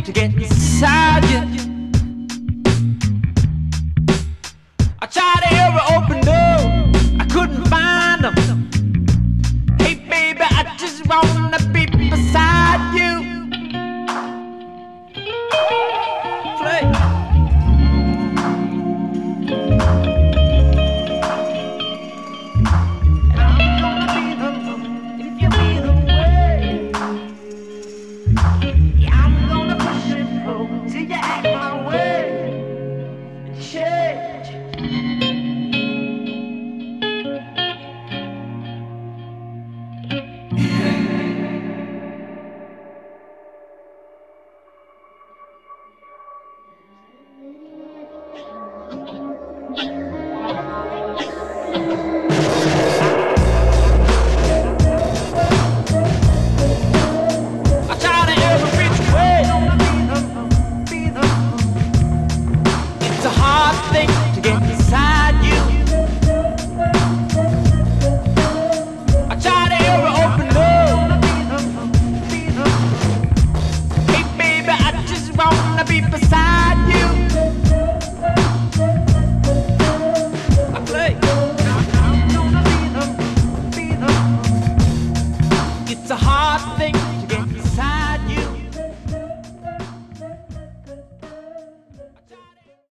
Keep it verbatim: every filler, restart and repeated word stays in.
to get inside you. I tried every open door, I couldn't find them. Hey baby, I just wanna be beside you. Play. It's a hard thing